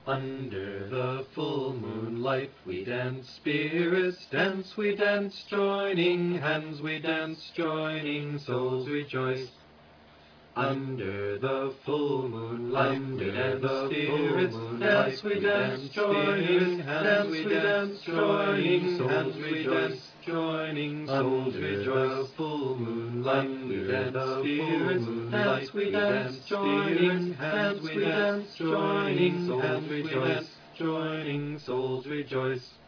Under the full moonlight we dance, spirits dance, we dance, joining hands we dance, joining souls rejoice. Under the full moonlight we dance, spirits dance, we dance, joining hands we dance, joining souls rejoice. Joining souls rejoice. Full moonlight we dance, spirits dance, we dance, joining hands we dance, joining souls rejoice. Joining souls rejoice.